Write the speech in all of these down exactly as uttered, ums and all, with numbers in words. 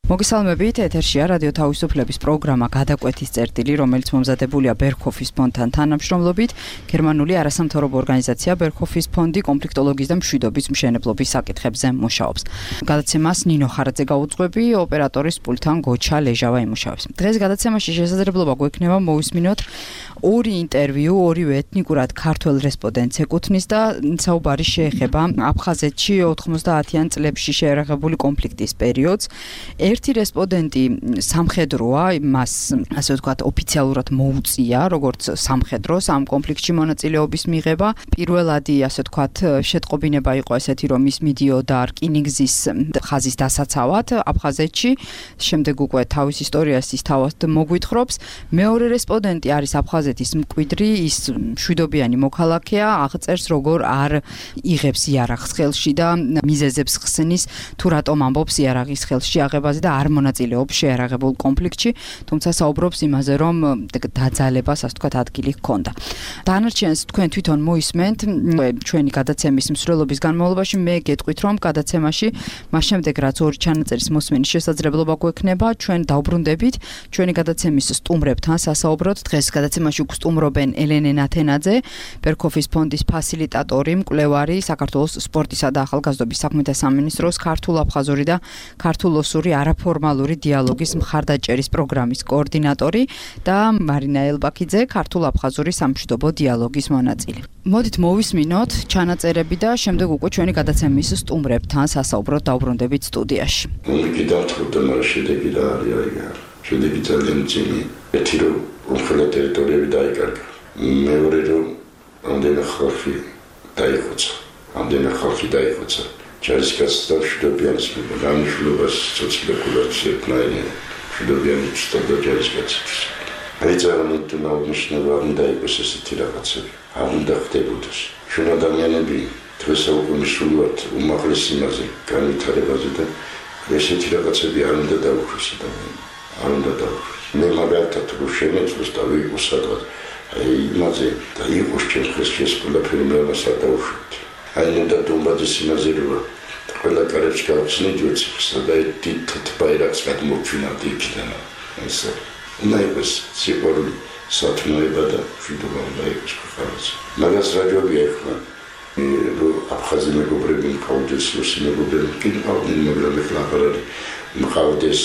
მოგესალმებით, ეთერშია რადიო თავისუფლების პროგრამა გადაკვეთის წერტილი, რომელიც მომზადებულია ბერქოფის ფონდთან თანამშრომლობით. გერმანული არასამთავრობო ორგანიზაცია ბერქოფის ფონდი კონფლიქტოლოგიის და მშვიდობის მშენებლობის საკითხებზე მუშაობს. გადაცემას ნინო ხარაძე გაუძღვები, ოპერატორის პულტთან გოჩა ლეჟავა იმუშავებს. დღეს გადაცემაში შესაძლებლობა გვექნება მოვისმინოთ ორი ინტერვიუ, ორივე ეთნიკურად ქართველ რესპონდენტს ეკუთვნის და საუბარი შეეხება აფხაზეთში ოთხმოცდაათიან წლებში შეერაღებული კონფლიქტის პერიოდს. ერთი რესპონდენტი სამხედროა, მას ასე ვთქვათ, ოფიციალურად მოუწია, როგორც სამხედროს ამ კონფლიქტში მონაწილეობის მიღება. პირველადი, ასე ვთქვათ, შეტყობინება იყო ესეთი, რომ ის მიდიოდა რკინიგზის ხაზის დასაცავად აფხაზეთში. შემდეგ უკვე თავის ისტორიას ის თავად მოგვითხრობს. მეორე რესპონდენტი არის აფხაზეთის მკვიდრი, ის მშვიდობიანი მოქალაქეა, აღწერს როგორ არ იღებს იარაღს ხელში და მიზეზებს ხსნის, თუ რატომ ამბობს იარაღის ხელში აღებაზე და არ მონაწილეობს შეერაღებულ კონფლიქტში, თუმცა საუბრობს იმაზე, რომ დაძალებას, ასე ვთქვათ, ადგილი ჰქონდა. დანარჩენს თქვენ თვითონ მოისმენთ ჩვენი გადაცემის მსვლელობის განმავლობაში. მე გეტყვით, რომ გადაცემაში მას შემდეგ რაც ორი ჩანაწერის მოსმენის შესაძლებლობა გვექნება, ჩვენ დავბრუნდებით ჩვენი გადაცემის სტუმრებთან სასაუბროდ. დღეს გადაცემაში გვსტუმრობენ ელენე ნათენაძე, ბერქოფის ფონდის ფასილიტატორი, მკვლევარი, საქართველოს სპორტისა და ახალგაზრდობის საქმეთა სამინისტროს ქართულ-აფხაზური და ქართულ-ოსური არაფორმალური დიალოგის მხარდაჭერის პროგრამის კოორდინატორი და მარინა ელბაქიძე, ქართულ-აფხაზური სამშვიდობო დიალოგის მონაწილე. მოდით მოვისმინოთ ჩანაწერები და შემდეგ უკვე ჩვენი გადაცემის სტუმრებთან სასაუბროდ დავბრუნდებით სტუდიაში. გიდავთხოვდა, მაგრამ შედეგი რა არის? შედეგი ძალიან ძიმე. ერთი რომ უხელა ტერიტორიები დაიკარგა. მეორე რომ ამდენი ხალხი დაიხოცა. ამდენი ხალხი დაიხოცა. ჯარისკაცს და მშვიდობიანს გამიშვლებას სოციალურად შექმნა მშვიდობიანი ცდობა ჯარისკაცებს. აი წარმოიდგინეთ ნაუნიშნობა უნდა იყოს ესეთი რაღაცები. არ უნდა ხდებოდეს. ჩვენ ადამიანები დღეს საუკუნეში ვართ უმაღლეს იმაზე, განვითარებაზე და ესეთი რაღაცები არ უნდა დაუშვეს ადამიანს. არ უნდა დაუშვეს. მე მაგალითად რო შემეწოს და ვიყო სადღაც აი იმაზე და იყოს ჩემს ხელში ეს ყველაფერი მე მას არ დაუშვით. აი უნდა დუმბაძის იმაზე რომ ყველა კარებს გავხსნით უცხოსა და დიდ ბაირაკს გადმოვჩინავთ იქიდან. ესე უნდა იყოს სიყვარული, სათნოება და მშვიდობა უნდა იყოს ქვეყანაზე. მაგას რა ჯობია ეხლა რომ აფხაზი მეგობრები მყავდეს, რუსი მეგობრები კი მყავდნენ, მაგრამ ეხლა აღარ არის მყავდეს.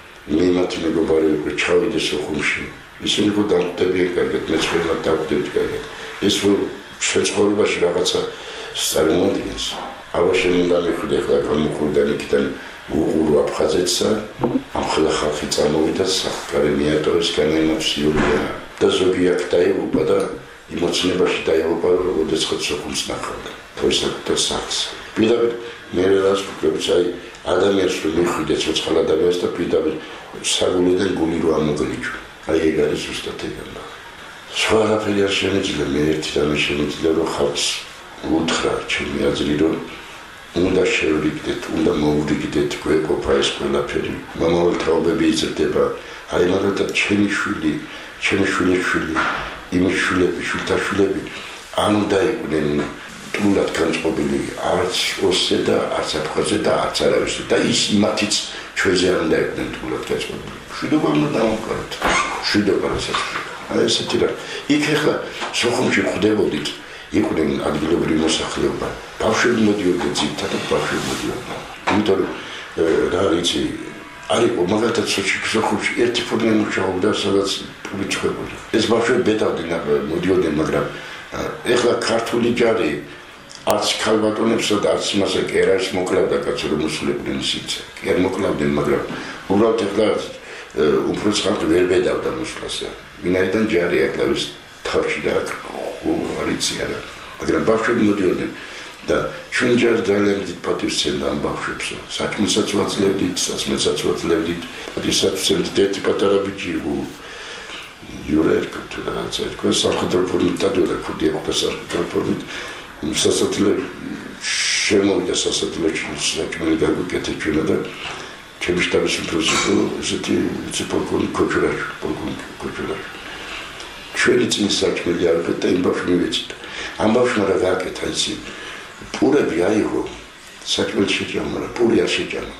მათი მეგობარი უკვე ჩავიდეს ოხუმში. ისინი ხო დამკვდებიან კარგად, მეც ხელმად დავკვდებით კარგად. ეს რომ შეცხოვრებაში რაღაცა წარმოადგენს. აბაშენ უნდა მიხვიდე ხლა გამოხურდან იქიდან უყურო აფხაზეთსა, ამ ხელა ხალხი წარმოვიდა სახკარი მიატოვეს განაიმაციულია და ზოგი აქ დაიღუპა და იმოცნებაში დაიღუპა, როდესაც ოხუმს ნახავდა. თავისუფლად სახს. პირდაპირ მე რას ვფიქრობ, აი ადამიანს რომ მიხვიდე ცოცხალ ადამიანს და პირდაპირ საგულიდან გული რო ამოგლიჩვე. აი ეგ არის ზუსტად ეგ. სხვა რაფერი არ შემეძლია, მე ერთი რამე შემეძლია რომ ხალხს უთხრა ჩემი აზრი რომ უნდა შევრიგდეთ, უნდა მოვრიგდეთ გვეყოფა ეს ყველაფერი. მომავალ თაობები იზრდება. აი მაგალითად ჩემი შვილი, ჩემი შვილიშვილი, იმის შვილები, შვილთაშვილები არ უნდა იყვნენ თულად განწყობილი არც ოსზე და არც აფხაზზე და არც არავის და ის იმათიც ჩვენზე არ უნდა იყვნენ თულად განწყობილი. მშვიდობა უნდა დავამყაროთ. მშვიდობა რასაც. აი ესეთი რა. იქ ახლა სოხუმში ხვდებოდით იყვნენ ადგილობრივი მოსახლეობა. ბავშვები მოდიოდნენ ძირითადად ბავშვები მოდიოდნენ. იმიტომ რომ რა ვიცი, არ იყო მაგალითად სოხუმში ერთი ფორმე მუშაობდა, სადაც პული ჩხებოდა. ეს ბავშვები ბედავდნენ, მოდიოდნენ, მაგრამ ეხლა ქართული ჯარი არც ქალბატონებსა და არც იმასე კი არ არის მოკლავდა კაცო რომ მოსულებდნენ ისიც. კი არ მოკლავდნენ, მაგრამ უბრალოდ ეხლა უფრო ხალხი ვერ ბედავდა მოსვლასა. ვინაიდან ჯარი აკლავის თავში და არ იცი არა. მაგრამ ბავშვები მოდიოდნენ და ჩვენ ჯერ ძალიან დიდ პატივს სცემდა ამ ბავშვებს. საქმესაც ვაძლევდით, სასმელსაც ვაძლევდით, პატივსაც ვცემდით ერთი პატარა ბიჭი იურე ერქვა რაღაცა ერქვა სამხედრო ფორმით დადიოდა ქუდი ეყდა სამხედრო ფორმით სასათლე შემოვიდა სასათლეში საქმე გაგვიკეთე ჩვენა და ჩემი შტაბის პროზიტო ესეთი ციფრული კოჭრაში პოლკონიკ კოჭრაში ჩვენი წინ საქმე არ გეტა იმ ბავშვი მივეცით ამ ბავშვმა რა გააკეთა იცი პურები აიღო საჭმელი შეჭამა, პური არ შეჭამა.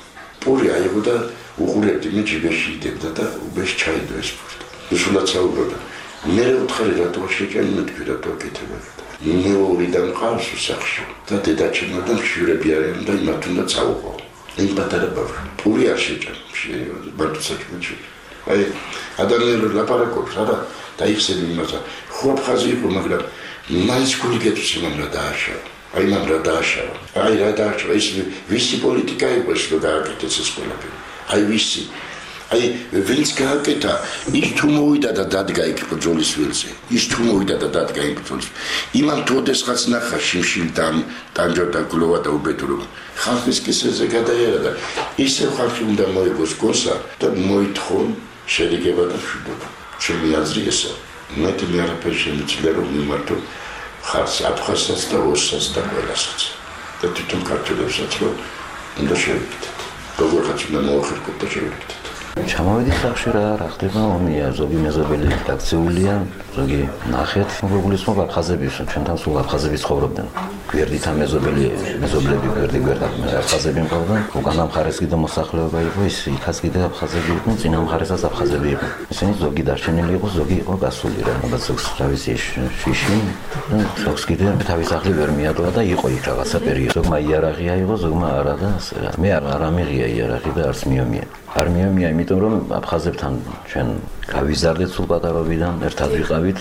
პური აიღო და უყურებდი მე ჯიბეში იდებდა და უბეში ჩაიდო ეს პური. ისულად საუბრობდა. მე უთხარი რატო შეჭენ მეთქვი რატო აკეთებდა. მე ორიდან ყავს სახში და დედაჩემო და მშვიდები არიან და იმათ უნდა წაუყო. იმ პატარა ბავშვი პური არ შეჭენ ბარტო საჭმეში. აი ადამიანები ლაპარაკობს არა დაიხსენე იმასაც. ხო აფხაზი იყო მაგრამ მაინც გულგეთს იმანა დააშავა. აი მან რა დააშავა. აი რა დააშავა ის ვისი პოლიტიკა იყო ეს რომ გააკეთეს ეს ყველაფერი. აი ვისი აი ვინც გააკეთა ის თუ მოვიდა და დადგა იქ ბრძოლის ველზე ის თუ მოვიდა და დადგა იქ ბრძოლის იმან თუ ოდესღაც ნახა შიმშილ და ტანჯოდა გლოვა და უბედურობა ხალხის კისერზე გადაიარა და ისევ ხალხი უნდა მოიგოს გოსა და მოითხოვონ შედეგება და მშვიდობა ჩემი აზრი ესა მეტი მე არაფერი შემიძლია რომ მიმართო ხალხს აფხაზსაც და ოსსაც და ყველასაც და თვითონ ქართველებსაც რომ უნდა შევიკეთეთ როგორღაც უნდა მოახერხოთ და შევიკეთეთ ჩამოვედი სახში რა რა ხდება ომია ზოგი მეზობელი აქციულია ზოგი ნახეთ მოგულისმობა აფხაზები ჩვენთან სულ აფხაზები ცხოვრობდნენ გვერდით ამ მეზობელი მეზობლები გვერდი გვერდად აფხაზები მყავდნენ უკანა მხარეს კიდე მოსახლეობა იყო ის იქაც კიდე აფხაზები იყვნენ წინა მხარესაც აფხაზები იყვნენ ისინი ზოგი დარჩენილი იყო ზოგი იყო გასული რა რაღაც ზოგს რა ვიცი შიში ზოგს კიდე თავის ახლი ვერ მიატოვა და იყო იქ რაღაცა პერიოდი ზოგმა იარაღი აიღო ზოგმა არა და მე არ ამიღია იარაღი და არც მიომია არ მიომია იმიტომ რომ აფხაზებთან ჩვენ გავიზარდეთ სულ პატარობიდან ერთად ვიყავით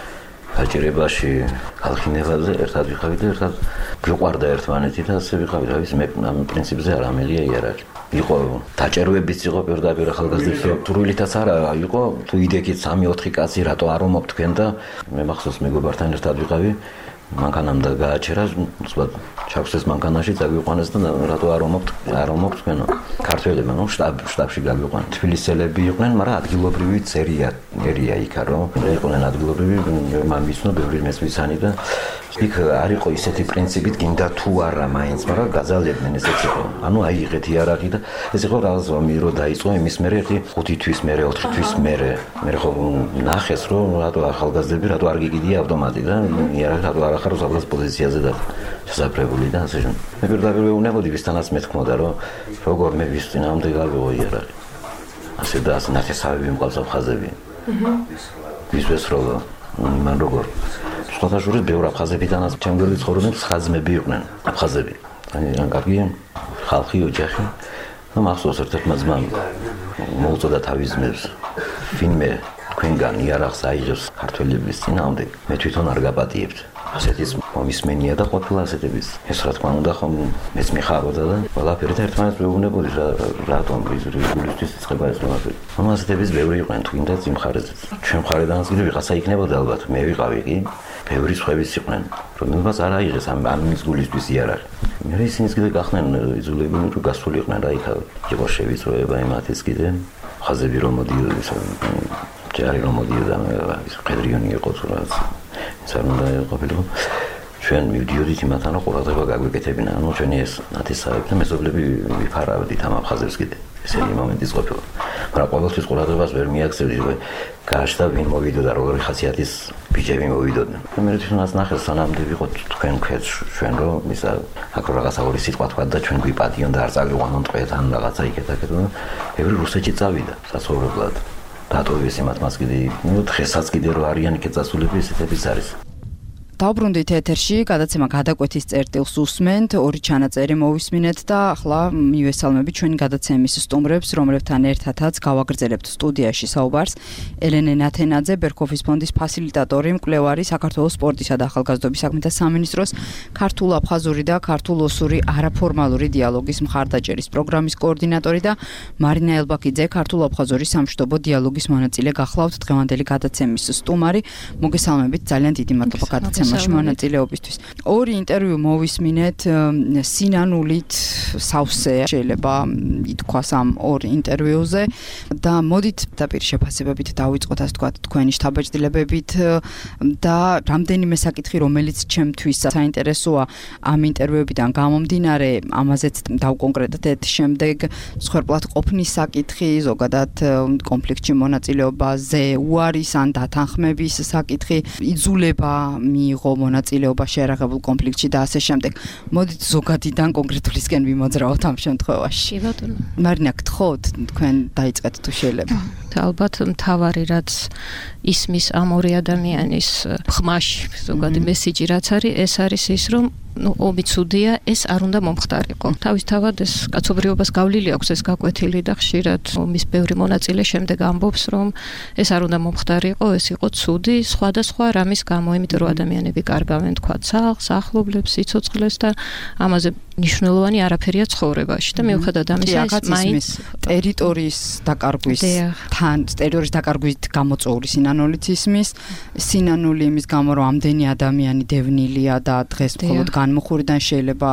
გაჭირებაში ხალხინებაზე ერთად ვიყავით და ერთად გვიყვარდა ერთმანეთი და ასე ვიყავით რა ვიცი მე ამ პრინციპზე არ ამიღია იარაღი იყო დაჭერვებიც იყო პირდაპირ ახალგაზრდებს თურვილითაც არა იყო თუ იდექით სამი ოთხი კაცი რატო არ ომობ თქვენ და მე მახსოვს მეგობართან ერთად ვიყავი მანქანამ და გააჩერა უცბად ჩაგვსეს მანქანაში წაგვიყვანეს და რატო არ ომობთ არ ომობთ თქვენო ქართველებმა ნუ შტაბ შტაბში გაგვიყვანეს თბილისელები იყვნენ მაგრამ ადგილობრივი წერია ერია იქა რომ იყვნენ ადგილობრივი მამისნო ბევრი მესვიცანი და იქ არ იყო ისეთი პრინციპით გინდა თუ არა მაინც მაგრამ გაძალებდნენ ესეც იყო ანუ აიღეთ იარაღი და ეს იყო რაღაც ომი რო დაიწყო იმის მერე ერთი ხუთი თვის მერე ოთხი თვის მერე მე ხო ნახეს რომ რატო ახალგაზრდები რატო არ გიგიდია ავტომატი და იარაღი რატო არ ახარო საბლას პოზიციაზე და შესაძლებელი და ასე შემდეგ მე პირდაპირ ვეუბნებოდი ვისთანაც მეთქმოდა რომ როგორ მე ვის წინააღმდეგ გავიღო იარაღი ასე და ასე ნახესავები მყავს აფხაზები ვის ვესროლო მან როგორ სხვათა შორის ბევრ აფხაზებიდანაც ჩემ გვერდით ცხოვრობდნენ ხაზმები იყვნენ აფხაზები აი რა კარგი ხალხი ოჯახი და მახსოვს ერთ-ერთმა ძმამ მოუწოდა თავის ძმებს ვინმე თქვენგან იარაღს აიღებს ქართველების წინააღმდეგ მე თვითონ არ გაპატიებთ ასეთის მომისმენია და ყოფილა ასეთების ეს რა თქმა უნდა ხომ მეც მიხაროდა და ყველაფერი და ერთმანეთს ვეუბნებოდი რატომ გულისთვის იწყება ეს ყველაფერი ამ ასეთების ბევრი იყვნენ თუნდაც იმ მხარეზე ჩვენ მხარედანაც კიდე ვიღაცა იქნებოდა ალბათ მე ვიყავი კი ბევრი სხვაებიც იყვნენ რომელსაც არ აიღეს ამ ამის გულისთვის იარაღი მე ისინიც კიდე გახდნენ იძულებული რომ გასულიყვნენ რა იქა იყო შევიწროება იმათიც კიდე ხაზები რომ მოდიოდეს ჯარი რომ მოდიოდა ის ყედრიონი იყო თუ რაც ის არ უნდა ყოფილიყო ჩვენ მივდიოდით იმათთან რომ ყურადღება გაგვეკეთებინა ანუ ჩვენი ეს ნათესავები და მეზობლები ვიფარავდით ამ აფხაზებს კიდე ესეთი მომენტიც ყოფილა მაგრამ ყოველთვის ყურადღებას ვერ მიაქცევდი რომ გააშდა ვინ მოვიდოდა როგორი ხასიათის ბიჭები მოვიდოდნენ მე თვითონაც ნახეს სანამდე ვიყოთ თქვენ ქვეთს ჩვენ რომ ისა აქ რაღაცა ორი სიტყვა თქვა და ჩვენ გვიპატიონ და არ წავიყვანონ ტყვეთან რაღაცა იქეთ-აქეთ და ბევრი რუსეთში წავიდა საცხოვრებლად დატოვეს იმათმაც კიდე ნუ დღესაც კიდე რო არიან იქ წასულები ესეთებიც არის დავბრუნდით ეთერში, გადაცემა გადაკვეთის წერტილს უსმენთ, ორი ჩანაწერი მოვისმინეთ და ახლა მივესალმებით ჩვენი გადაცემის სტუმრებს, რომლებთან ერთადაც გავაგრძელებთ სტუდიაში საუბარს. ელენე ნათენაძე, ბერქოფის ფონდის ფასილიტატორი, მკვლევარი, საქართველოს სპორტისა და ახალგაზრდობის საქმეთა სამინისტროს ქართულ-აფხაზური და ქართულ-ოსური არაფორმალური დიალოგის მხარდაჭერის პროგრამის კოორდინატორი და მარინა ელბაკიძე, ქართულ-აფხაზური სამშვიდობო დიალოგის მონაწილე გახლავთ დღევანდელი გადაცემის სტუმარი. მოგესალმებით, ძალიან დიდი მადლობა გადაცემაში მონაწილეობისთვის. ორი ინტერვიუ მოვისმინეთ სინანულით სავსე შეიძლება ითქვას ამ ორ ინტერვიუზე და მოდით დაპირ შეფასებებით დავიწყოთ ასე ვთქვათ თქვენი შთაბეჭდილებებით და რამდენიმე საკითხი რომელიც ჩემთვის საინტერესოა ამ ინტერვიუებიდან გამომდინარე ამაზეც დავკონკრეტდეთ შემდეგ მსხვერპლად ყოფნის საკითხი ზოგადად კონფლიქტში მონაწილეობაზე უარის ან დათანხმების საკითხი იძულება მიიღო მონაწილეობა შეერაღებულ კონფლიქტში და ასე შემდეგ. მოდით ზოგადიდან კონკრეტულისკენ ვიმოძრაოთ ამ შემთხვევაში. კი ბატონო. მარინა, გთხოვთ თქვენ დაიწყეთ თუ შეიძლება. ალბათ მთავარი რაც ისმის ამ ორი ადამიანის ხმაში ზოგადი მესიჯი რაც არის, ეს არის ის რომ ну, ომი ცუდია, ეს არ უნდა მომხდარიყო. თავისთავად ეს კაცობრიობას გავლილი აქვს ეს გაკვეთილი და ხშირად ომის ბევრი მონაწილე შემდეგ ამბობს, რომ ეს არ უნდა მომხდარიყო, ეს იყო ცუდი, სხვადასხვა რამის გამო, იმიტომ რომ ადამიანები კარგავენ თქვა სახლს, ახლობლებს, სიცოცხლეს და ამაზე მნიშვნელოვანი არაფერია ცხოვრებაში და მიუხედავად ამისა ეს მაინც ტერიტორიის დაკარგვის თან ტერიტორიის დაკარგვით გამოწვეული სინანულით ისმის, სინანული იმის გამო რომ ამდენი ადამიანი დევნილია და დღეს მხოლოდ განმუხურიდან შეიძლება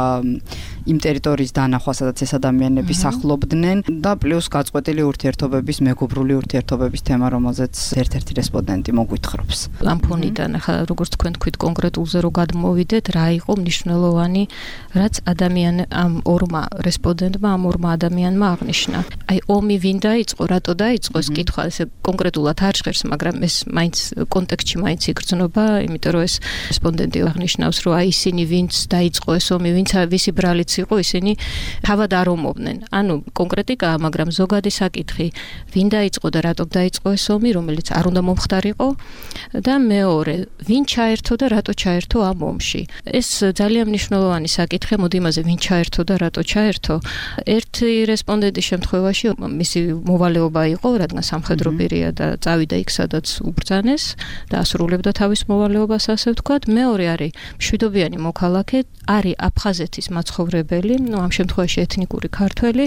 იმ ტერიტორიის დანახვა, სადაც ეს ადამიანები სახლობდნენ და პლუს გაწყვეტილი ურთიერთობების, მეგობრული ურთიერთობების თემა, რომელზეც ერთ-ერთი რესპონდენტი მოგვითხრობს. ამ ფონიდან ახლა როგორც თქვენ თქვით კონკრეტულზე რო გადმოვიდეთ, რა იყო მნიშვნელოვანი, რაც ადამიან ამ ორმა რესპონდენტმა, ამ ორმა ადამიანმა აღნიშნა. აი ომი ვინ დაიწყო, რატო დაიწყო ეს კითხვა, ესე კონკრეტულად არ ჟღერს, მაგრამ ეს მაინც კონტექსტში მაინც იგრძნობა, იმიტომ რომ ეს რესპონდენტი აღნიშნავს, რომ აი ისინი ვინც დაიწყო ეს ომი, ვინც ვისი ბრალიც იყო, ისინი თავად არ ომობდნენ. ანუ კონკრეტიკაა, მაგრამ ზოგადი საკითხი, ვინ დაიწყო და რატომ დაიწყო ეს ომი, რომელიც არ უნდა მომხდარიყო და მეორე, ვინ ჩაერთო და რატო ჩაერთო ამ ომში. ეს ძალიან მნიშვნელოვანი საკითხია, მოდი იმაზე ვინ ჩაერთო და რატო ჩაერთო. ერთი რესპონდენტის შემთხვევაში მისი მოვალეობა იყო, რადგან სამხედრო პირია და წავიდა იქ, სადაც უბრძანეს და ასრულებდა თავის მოვალეობას, ასე ვთქვათ. მეორე არის მშვიდობიანი მოქალაქე, არის აფხაზეთის მაცხოვრებელი, ну ამ შემთხვევაში ეთნიკური ქართველი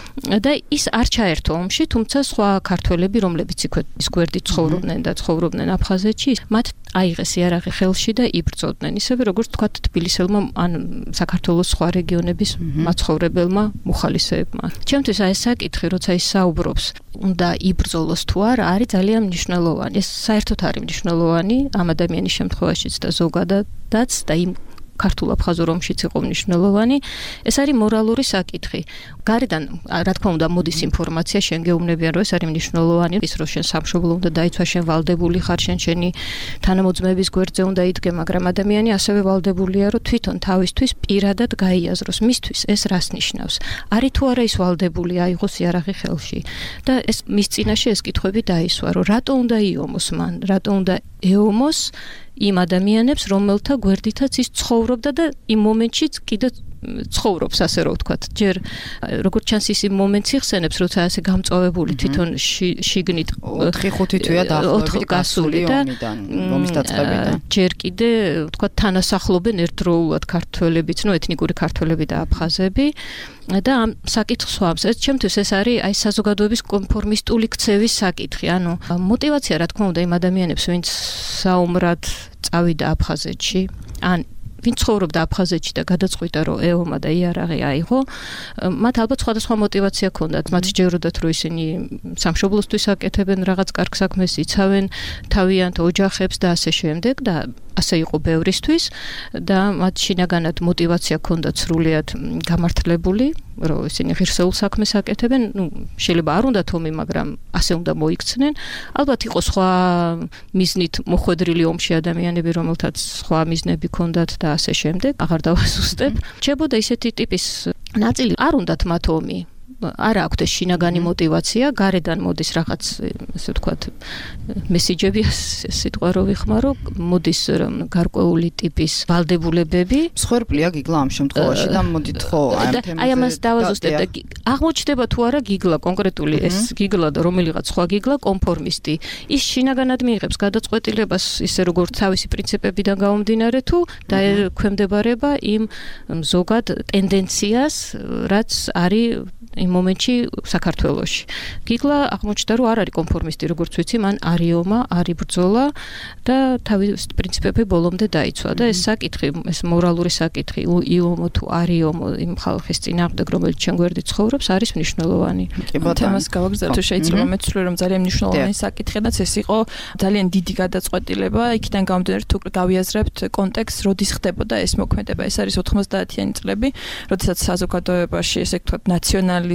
და ის არ ჩაერთო ომში, თუმცა სხვა ქართველები, რომლებიც იქ ის გვერდით ცხოვრობდნენ და ცხოვრობდნენ აფხაზეთში, მათ აიღეს იარაღი ხელში და იბრძოდნენ. ისევე როგორც თქვათ თბილისელმა ან საქართველოს სხვა რეგიონების მაცხოვრებელმა მუხალისეებმა. ჩემთვის აი ეს საკითხი, როცა ის საუბრობს, უნდა იბრძოლოს თუ არა, არის ძალიან მნიშვნელოვანი. ეს საერთოდ არის მნიშვნელოვანი ამ ადამიანის შემთხვევაშიც და ზოგადადაც და იმ ქართულ აფხაზურ ომშიც იყო მნიშვნელოვანი. ეს არის მორალური საკითხი. გარედან, რა თქმა უნდა, მოდის ინფორმაცია, შენ გეუბნებიან, რომ ეს არის მნიშვნელოვანი, ის რომ შენ სამშობლო უნდა დაიცვა, შენ ვალდებული ხარ, შენ შენი თანამოძმეების გვერდზე უნდა იდგე, მაგრამ ადამიანი ასევე ვალდებულია, რომ თვითონ თავისთვის პირადად გაიაზროს, მისთვის ეს რას ნიშნავს. არის თუ არა ის ვალდებული აიღოს იარაღი ხელში. და ეს მის წინაშე ეს კითხვები დაისვა, რომ რატო უნდა იომოს მან, რატო უნდა ეომოს იმ ადამიანებს, რომელთა გვერდითაც ის ცხოვრობდა და იმ მომენტშიც კიდე ცხოვრობს, ასე რომ ვთქვათ. ჯერ როგორც ჩანს ის იმ მომენტს იხსენებს, როცა ასე გამწვავებული თვითონ შიგნით ოთხი ხუთი თვეა დაახლოებით გასული ომიდან, ომის დაწყებიდან. ჯერ კიდე ვთქვათ თანასახლობენ ერთდროულად ქართველებიც, ნუ ეთნიკური ქართველები და აფხაზები და ამ საკითხს ვამს. ეს ჩემთვის ეს არის აი საზოგადოების კონფორმისტული ქცევის საკითხი. ანუ мотиваცია რა თქმა უნდა იმ ადამიანებს, ვინც საომრად წავიდა აფხაზეთში, ან ვინც ცხოვრობდა აფხაზეთში და გადაწყვიტა, რომ ეომა და იარაღი აიღო, მათ ალბათ სხვადასხვა мотиваცია ჰქონდათ. მათ სჯეროდათ, რომ ისინი სამშობლოსთვის აკეთებენ რაღაც კარგ საქმეს, იცავენ თავიანთ ოჯახებს და ასე შემდეგ და ასე იყო ბევრისთვის და მათ შინაგანად мотиваცია ჰქონდათ სრულიად გამართლებული, რომ ისინი ღირსეულ საქმეს აკეთებენ. ნუ შეიძლება არ უნდათ ომი, მაგრამ ასე უნდა მოიქცნენ. ალბათ იყო სხვა მიზნით მოხვედრილი ომში ადამიანები, რომელთაც სხვა მიზნები ჰქონდათ და ასე შემდეგ. აღარ დავასუსტებ. რჩებოდა ისეთი ტიპის ნაწილი, არ უნდათ მათ ომი. არა აქვთ ეს შინაგანი мотиваცია, გარედან მოდის რაღაც, ასე ვთქვათ, მესიჯები, სიტყვა რო ვიხმარო, მოდის გარკვეული ტიპის ვალდებულებები. მსხვერპლია გიგლა ამ შემთხვევაში და მოდით ხო აი ამ თემაზე. აი ამას დავაზუსტებ და აღმოჩნდება თუ არა გიგლა კონკრეტული ეს გიგლა და რომელიღაც სხვა გიგლა კონფორმისტი. ის შინაგანად მიიღებს გადაწყვეტილებას ისე როგორც თავისი პრინციპებიდან გამომდინარე თუ დაექვემდებარება იმ ზოგად ტენდენციას, რაც არის იმ მომენტში საქართველოში. გიგლა აღმოჩნდა, რომ არ არის კონფორმისტი, როგორც ვიცი, მან არიომა, არი ბრძოლა და თავის პრინციპები ბოლომდე დაიცვა და ეს საკითხი, ეს მორალური საკითხი, იომო თუ არიომო იმ ხალხის წინააღმდეგ, რომელიც ჩვენ გვერდით ცხოვრობს, არის მნიშვნელოვანი. თემას გავაგზავნე, თუ შეიძლება მეცვლე, რომ ძალიან მნიშვნელოვანი საკითხია, ეს იყო ძალიან დიდი გადაწყვეტილება, იქიდან გამომდინარე, თუ გავიაზრებთ კონტექსტს, როდის ხდებოდა ეს მოქმედება. ეს არის ოთხმოცდაათიანი წლები, როდესაც საზოგადოებაში, ესე ვთქვათ, ნაციონალიზმი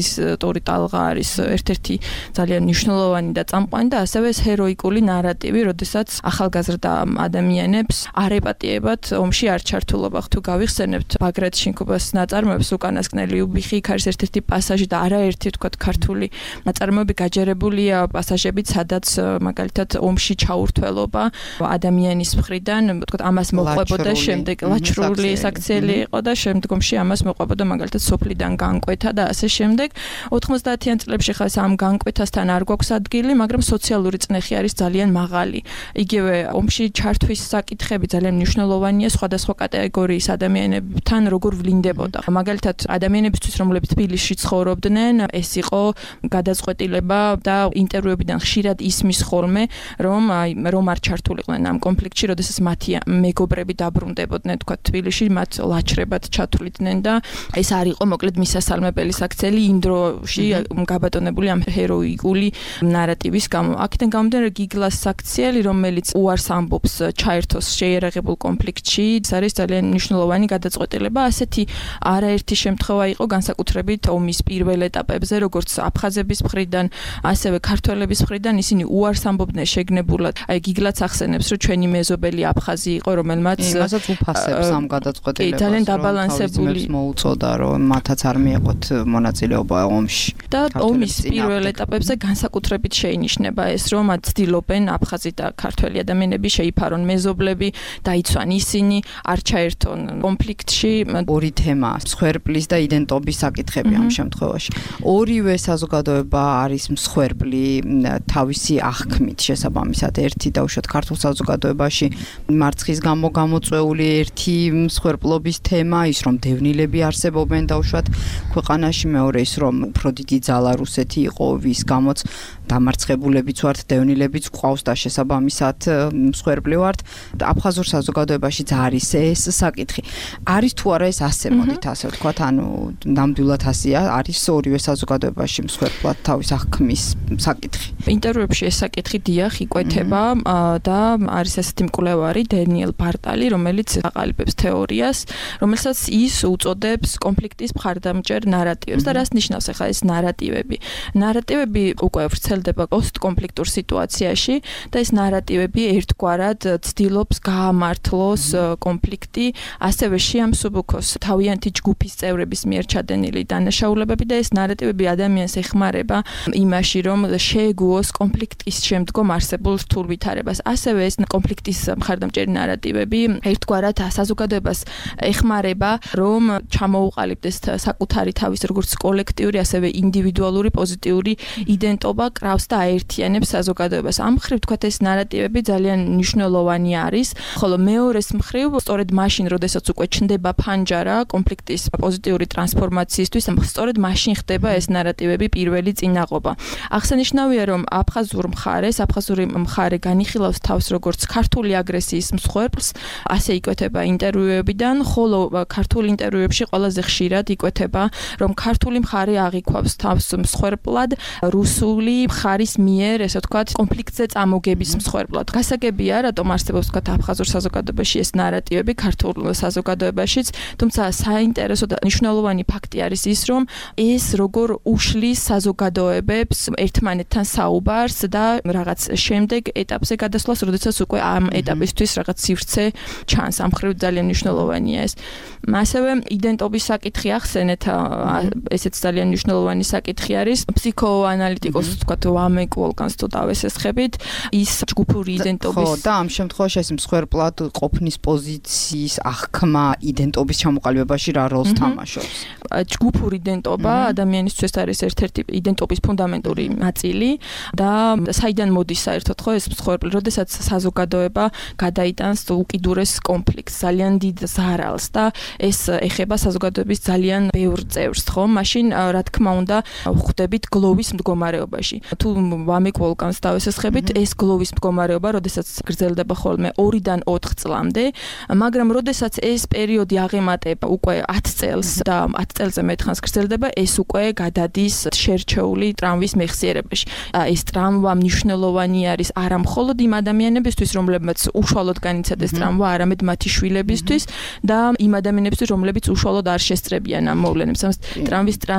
კომპოზიტორი ტალღა არის ერთ-ერთი ძალიან მნიშვნელოვანი და წამყვანი და ასევე ეს ჰეროიკული ნარატივი, როდესაც ახალგაზრდა ადამიანებს არ ეპატიებათ ომში არ ჩართულობა. თუ გავიხსენებთ ბაგრატ შინკუბას ნაწარმოებს უკანასკნელი უბიხი, იქ არის ერთ-ერთი პასაჟი და არაერთი თქვათ ქართული ნაწარმოები გაჯერებულია პასაჟებით, სადაც მაგალითად ომში ჩაურთველობა ადამიანის მხრიდან თქვათ ამას მოყვებოდა, შემდეგ ლაჩრული საქციელი იყო და შემდგომში ამას მოყვებოდა მაგალითად სოფლიდან განკვეთა და ასე შემდეგ. ოთხმოცდაათიან წლებში ხა ამ განკვეთასთან არ გვაქვს ადგილი, მაგრამ სოციალური წნეხი არის ძალიან მაღალი. იგივე ომში ჩართვის საკითხები ძალიან მნიშვნელოვანია სხვადასხვა კატეგორიის ადამიანებთან როგორ ვლინდებოდა. მაგალითად ადამიანებისთვის რომლებიც თბილისში ცხოვრობდნენ, ეს იყო გადაწყვეტილება და ინტერვიუებიდან ხშირად ისმის ხოლმე, რომ აი რომ არ ჩართულიყვნენ ამ კონფლიქტში, როდესაც მათი მეგობრები დაბრუნდებოდნენ თქვა თბილისში, მათ ლაჩრებად ჩათვლიდნენ და ეს არ იყო მოკლედ მისასალმებელი საქციელი იმ დროში გაბატონებული ამ ჰეროიკული ნარატივის გამო. აქედან გამომდინარე გიგლას საქციელი, რომელიც უარს ამბობს ჩაერთოს შეიარაღებულ კონფლიქტში, ეს არის ძალიან მნიშვნელოვანი გადაწყვეტილება. ასეთი არაერთი შემთხვევა იყო განსაკუთრებით ომის პირველ ეტაპებზე, როგორც აფხაზების მხრიდან, ასევე ქართველების მხრიდან ისინი უარს ამბობდნენ შეგნებულად. აი გიგლაც ახსენებს, რომ ჩვენი მეზობელი აფხაზი იყო, რომელმაც იმასაც უფასებს ამ გადაწყვეტილებას. ძალიან დაბალანსებული მოუწოდა, რომ მათაც არ მიეყოთ მონაწილეობა ომში. და ომის პირველ ეტაპებზე განსაკუთრებით შეინიშნება ეს, რომ ცდილობენ აფხაზი და ქართველი ადამიანები შეიფარონ მეზობლები, დაიცვან ისინი, არ ჩაერთონ კონფლიქტში. ორი თემა, მსხვერპლის და იდენტობის საკითხები ამ შემთხვევაში. ორივე საზოგადოება არის მსხვერპლი თავისი აღქმით შესაბამისად. ერთი დაუშვათ ქართულ საზოგადოებაში მარცხის გამო გამოწვეული ერთი მსხვერპლობის თემა ის, რომ დევნილები არსებობენ დაუშვათ ქვეყანაში, მეორე ის, რომ უფრო დიდი ძალა რუსეთი იყო, ვის გამოც დამარცხებულებიც ვართ, დევნილებიც ყავს და შესაბამისად მსხვერპლი ვართ. აფხაზურ საზოგადოებაშიც არის ეს საკითხი. არის თუ არა ეს ასე, მოდით ასე ვთქვათ, ანუ ნამდვილად ასეა, არის ორივე საზოგადოებაში მსხვერპლად თავის აღქმის საკითხი. ინტერვიუებში ეს საკითხი დიახ იკვეთება და არის ესეთი მკვლევარი დენიელ ბარტალი, რომელიც აყალიბებს თეორიას, რომელსაც ის უწოდებს კონფლიქტის მხარდამჭერ ნარატივებს და რას ნიშნავს ახლა ეს ნარატივები? ნარატივები უკვე ვრცელდება პოსტკონფლიქტურ სიტუაციაში და ეს ნარატივები ერთგვარად ცდილობს გაამართლოს კონფლიქტი, ასევე შეამსუბუქოს თავიანთი ჯგუფის წევრების მიერ ჩადენილი დანაშაულებები და ეს ნარატივები ადამიანს ეხმარება იმაში, რომ შეეგუოს კონფლიქტის შემდგომ არსებულ რთულ ვითარებას. ასევე ეს კონფლიქტის მხარდამჭერი ნარატივები ერთგვარად საზოგადოებას ეხმარება, რომ ჩამოუყალიბდეს საკუთარი თავის როგორც კოლექტიური, ასევე ინდივიდუალური პოზიტიური იდენტობა კრავს და აერთიანებს საზოგადოებას. ამ მხრივ თქვათ ეს ნარატივები ძალიან მნიშვნელოვანი არის, ხოლო მეორეს მხრივ სწორედ მაშინ, როდესაც უკვე ჩნდება ფანჯარა კონფლიქტის პოზიტიური ტრანსფორმაციისთვის, სწორედ მაშინ ხდება ეს ნარატივები პირველი წინაღობა. აღსანიშნავია, რომ აფხაზურ მხარეს, აფხაზური მხარე განიხილავს თავს როგორც ქართული აგრესიის მსხვერპლს, ასე იკვეთება ინტერვიუებიდან, ხოლო ქართულ ინტერვიუებში ყველაზე ხშირად იკვეთება, რომ ქართული მხარე აღიქვავს თავს მსხვერპლად რუსული მხარის მიერ, ესე ვთქვათ, კონფლიქტზე წამოგების მსხვერპლად. გასაგებია, რატომ არსებობს ვთქვათ აფხაზურ საზოგადოებაში ეს ნარატივები, ქართულ საზოგადოებაშიც, თუმცა საინტერესო და მნიშვნელოვანი ფაქტი არის ის, რომ ეს როგორ უშლის საზოგადოებებს ერთმანეთთან საუბარს და რაღაც შემდეგ ეტაპზე გადასვლას, როდესაც უკვე ამ ეტაპისთვის რაღაც სივრცე ჩანს. ამ მხრივ ძალიან მნიშვნელოვანია ეს. ასევე იდენტობის საკითხი ახსენეთ, ესეც ძალიან მნიშვნელოვანი საკითხი არის. ფსიქოანალიტიკოს ვთქვათ ვამეკ ვოლკანს თუ დავესესხებით, ის ჯგუფური იდენტობის ხო და ამ შემთხვევაში ეს მსხვერპლად ყოფნის პოზიციის აღქმა იდენტობის ჩამოყალიბებაში რა როლს თამაშობს? ჯგუფური იდენტობა ადამიანისთვის არის ერთ-ერთი იდენტობის ფუნდამენტური ნაწილი და საიდან მოდის საერთოდ ხო ეს მსხვერპლი, როდესაც საზოგადოება გადაიტანს უკიდურეს კონფლიქტს, ძალიან დიდ ზარალს და ეს ეხება საზოგადოების ძალიან ბევრ წევრს, ხო? მაშინ რა თქმა უნდა ხვდებით გლოვის მდგომარეობაში. თუ ვამეკ ვოლკანს დავესესხებით, ეს გლოვის მდგომარეობა, როდესაც გრძელდება ხოლმე ორიდან ოთხ წლამდე, მაგრამ როდესაც ეს პერიოდი აღემატება უკვე ათ წელს და ათ წელზე მეტხანს გრძელდება, ეს უკვე გადადის შერჩეული ტრამვის მეხსიერებაში. ეს ტრამვა მნიშვნელოვანი არის არა მხოლოდ იმ ადამიანებისთვის, რომლებმაც უშუალოდ განიცადეს ტრამვა, არამედ მათი შვილებისთვის და იმ ადამიანებისთვის, რომლებიც უშუალოდ არ შესწრებიან ამ მოვლენებს. ტრამვის ტრანს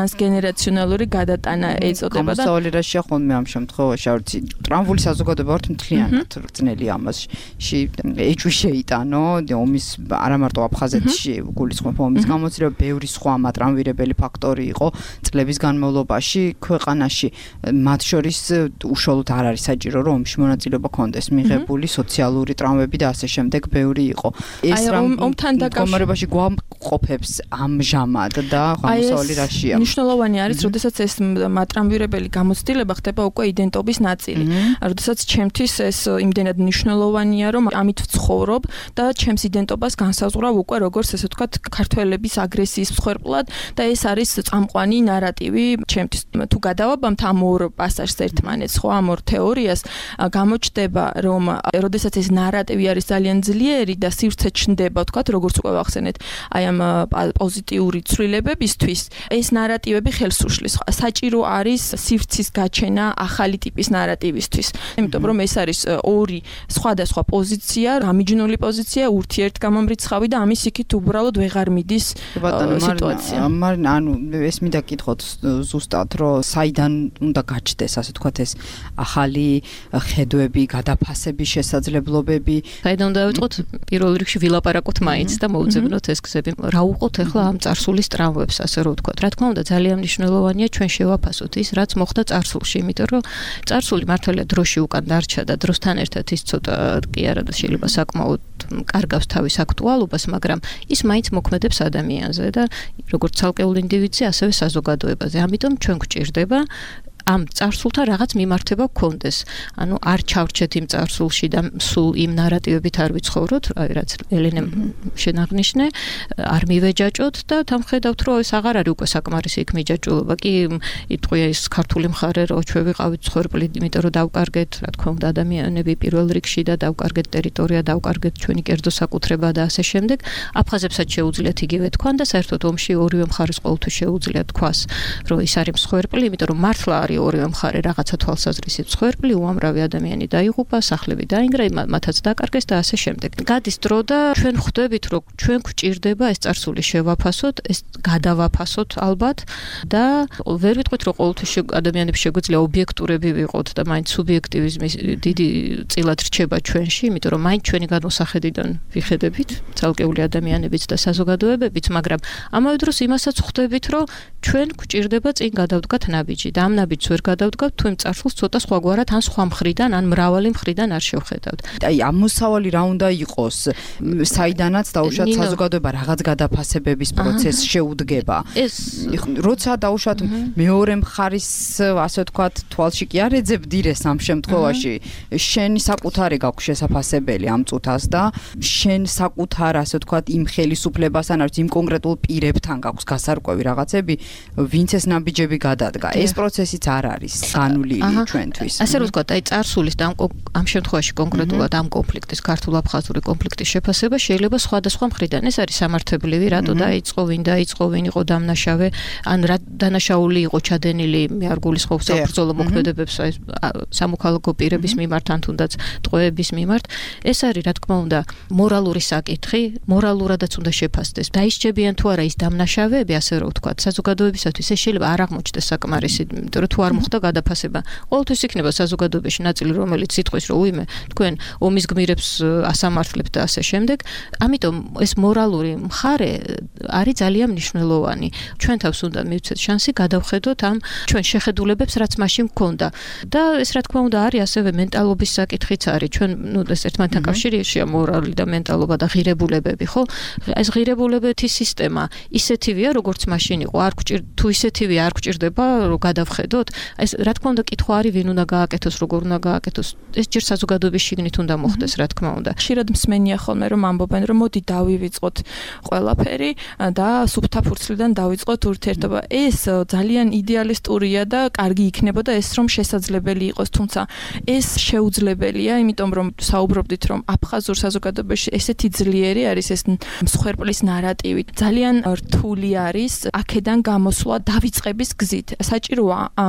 ტრანსგენერაციონალური გადატანა ეწოდება და გამოსავალი რა შეახონმე ამ შემთხვევაში არც ტრამვული საზოგადოება ვართ მთლიანად რწნელი ამასში ეჭვი შეიტანო ომის არა მარტო აფხაზეთში გულისხმობ ომის გამოცდილება ბევრი სხვა მატრამვირებელი ფაქტორი იყო წლების განმავლობაში ქვეყანაში მათ შორის უშუალოდ არ არის საჭირო რომ ომში მონაწილეობა ქონდეს მიღებული სოციალური ტრამვები და ასე შემდეგ ბევრი იყო ეს რამ ომთან დაკავშირებაში გვამყოფებს ამჟამად და გამოსავალი რაშია მნიშვნელოვანი არის როდესაც ეს მატრამვირებელი გამოცდილება ხდება უკვე იდენტობის ნაწილი როდესაც ჩემთვის ეს იმდენად მნიშვნელოვანია რომ ამით ვცხოვრობ და ჩემს იდენტობას განსაზღვრავ უკვე როგორც ესე ვთქვათ ქართველების აგრესიის მსხვერპლად და ეს არის წამყვანი ნარატივი ჩემთვის თუ გადავაბამთ ამ ორ პასაჟს ერთმანეთს ხო ამ ორ თეორიას გამოჩნდება რომ როდესაც ეს ნარატივი არის ძალიან ძლიერი და სივრცე ჩნდება ვთქვათ როგორც უკვე ვახსენეთ აი ამ პოზიტიური ცვლილებებისთვის ეს ნარატივები ხელს უშლის საჭირო არის სივრცის გაჩენა ახალი ტიპის ნარატივისთვის იმიტომ რომ ეს არის ორი სხვადასხვა პოზიცია გამიჯნული პოზიცია ურთიერთგამომრიცხავი და ამის იქით უბრალოდ ვეღარ მიდის სიტუაცია მაგრამ ანუ ეს მინდა გითხოთ ზუსტად რომ საიდან უნდა გაჩნდეს ასე ვთქვათ ეს ახალი ხედვები გადაფასების შესაძლებლობები საიდან უნდა დავიწყოთ პირველ რიგში ვილაპარაკოთ მაინც და მოუძებნოთ ეს გზები რა უყოთ ახლა ამ წარსულის ტრამვებს ასე რომ ვთქვათ რა თქმა უნდა ძალიან მნიშვნელოვანია ჩვენ შევაფასოთ ის რაც მოხდა წარსულში იმიტომ რომ წარსული მართალია დროში უკან დარჩა და დროსთან ერთად ის ცოტა კი არა და შეიძლება საკმაოდ კარგავს თავის აქტუალობას მაგრამ ის მაინც მოქმედებს ადამიანზე და როგორც ცალკეულ ინდივიდზე ასევე საზოგადოებაზე ამიტომ ჩვენ გვჭირდება ამ წარსულთან რაღაც მიმართება გქონდეს. ანუ არ ჩავრჩეთ იმ წარსულში და სულ იმ ნარატივებით არ ვიცხოვროთ, რაც ელენემ შენაღნიშნე, არ მივეჯაჭოთ და დამხედავთ, რომ ეს აღარ არის უკვე საკმარისი იქ მიჯაჭულობა. კი იტყვია ის ქართული მხარე, რომ ჩვენ ვიყავით მსხვერპლი, იმიტომ რომ დავკარგეთ, რა თქმა უნდა, ადამიანები პირველ რიგში და დავკარგეთ ტერიტორია, დავკარგეთ ჩვენი კერძო საკუთრება და ასე შემდეგ. აფხაზებსაც შეუძლიათ იგივე თქვან და საერთოდ ომში ორივე მხარეს ყოველთვის შეუძლიათ თქვას, რომ ის არის მსხვერპლი, იმიტომ რომ მართლა არის ორივე მხარე რაღაცა თვალსაზრისით მსხვერპლი, უამრავი ადამიანი დაიღუპა, სახლები დაინგრა, მათაც დაკარგეს და ასე შემდეგ. გადის დრო და ჩვენ ხვდებით, რომ ჩვენ გვჭირდება ეს წარსული შევაფასოთ, ეს გადავაფასოთ ალბათ და ვერ ვიტყვით, რომ ყოველთვის ადამიანებს შეგვიძლია ობიექტურები ვიყოთ და მაინც სუბიექტივიზმის დიდი წილად რჩება ჩვენში, იმიტომ რომ მაინც ჩვენი განმოსახედიდან ვიხედებით, ცალკეული ადამიანებიც და საზოგადოებებიც, მაგრამ ამავე დროს იმასაც ხვდებით, რომ ჩვენ გვჭირდება წინ გადავდგათ ნაბიჯი და ამ ნაბიჯს ვერ გადავდგავთ, თუ იმ წარსულს ცოტა სხვაგვარად ან სხვა მხრიდან, ან მრავალი მხრიდან არ შევხედავთ. აი, ამოსავალი რა უნდა იყოს? საიდანაც დაუშვათ საზოგადოება რაღაც გადაფასებების პროცესს შეუდგება. ეს როცა დაუშვათ მეორე მხარის, ასე ვთქვათ, თვალში კი არ ეძებდირეს ამ შემთხვევაში, შენი საკუთარი გაქვს შესაფასებელი ამ წუთას და შენ საკუთარ, ასე ვთქვათ, იმ ხელისუფლებასთან, არც იმ კონკრეტულ პირებთან გაქვს გასარკვევი რაღაცები, ვინც ეს ნაბიჯები გადადგა. ეს პროცესიც არ არის განვლილი ჩვენთვის. ასე რომ ვთქვათ, აი წარსულის და ამ შემთხვევაში კონკრეტულად ამ კონფლიქტის, ქართულ-აფხაზური კონფლიქტის შეფასება შეიძლება სხვადასხვა მხრიდან. ეს არის სამართლებრივი, რატო დაიწყო, ვინ დაიწყო, ვინ იყო დამნაშავე, ან რა დანაშაული იყო ჩადენილი, მე არ გულისხმობ საბრძოლო მოქმედებებს, აი სამოქალაქო პირების მიმართ, ან თუნდაც ტყვეების მიმართ. ეს არის, რა თქმა უნდა, მორალური საკითხი, მორალურადაც უნდა შეფასდეს. დაისჯებიან თუ არა ის დამნაშავეები, ასე რომ ვთქვათ, საზოგადოებისათვის ეს შეიძლება არ აღმოჩნდეს საკმარისი, იმიტომ რომ თუ არ მოხდა გადაფასება. ყოველთვის იქნება საზოგადოებაში ნაწილი, რომელიც იტყვის, რომ უიმე, თქვენ ომის გმირებს ასამართლებთ და ასე შემდეგ. ამიტომ ეს მორალური მხარე არის ძალიან მნიშვნელოვანი. ჩვენ თავს უნდა მივცეთ შანსი გადავხედოთ ამ ჩვენ შეხედულებებს, რაც მაშინ მქონდა. და ეს რა თქმა უნდა არის ასევე მენტალობის საკითხიც არის. ჩვენ ნუ ეს ერთმანეთთან კავშირია მორალი და მენტალობა და ღირებულებები, ხო? ეს ღირებულებების სისტემა ისეთივეა, როგორც მაშინ იყო. არ გვჭირ თუ ისეთივე არ გვჭირდება, რომ გადავხედოთ. ეს რა თქმა უნდა კითხვა არის, ვინ უნდა გააკეთოს, როგორ უნდა გააკეთოს. ეს ჯერ საზოგადოების შიგნით უნდა მოხდეს, რა თქმა უნდა. ხშირად მსმენია ხოლმე რომ ამბობენ, რომ მოდი დავივიწყოთ ყველაფერი და სუფთა ფურცლიდან დავიწყოთ ურთიერთობა. ეს ძალიან იდეალისტურია და კარგი იქნებოდა ეს რომ შესაძლებელი იყოს, თუმცა ეს შეუძლებელია, იმიტომ რომ საუბრობდით რომ აფხაზურ საზოგადოებაში ესეთი ძლიერი არის ეს მსხვერპლის ნარატივი. ძალიან რთული არის აქედან გამოსვლა დავიწყების გზით. საჭიროა ამ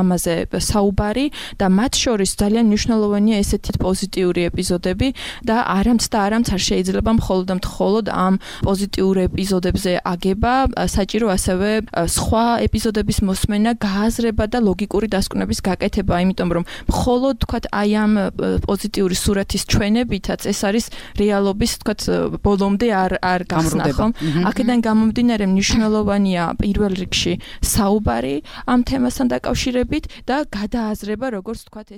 ამაზე საუბარი და მათ შორის ძალიან მნიშვნელოვანია ესეთი პოზიტიური ეპიზოდები და არამც და არამც არ შეიძლება მხოლოდ და მხოლოდ ამ პოზიტიურ ეპიზოდებზე აგება, საჭირო ასევე სხვა ეპიზოდების მოსმენა, გააზრება და ლოგიკური დასკვნების გაკეთება, იმიტომ რომ მხოლოდ თქვათ აი ამ პოზიტიური სურათის ჩვენებითაც ეს არის რეალობის თქვათ ბოლომდე არ არ გახსნა ხომ? აქედან გამომდინარე მნიშვნელოვანია პირველ რიგში საუბარი ამ თემასთან დაკავშირებით და გადააზრება, როგორც თქვათ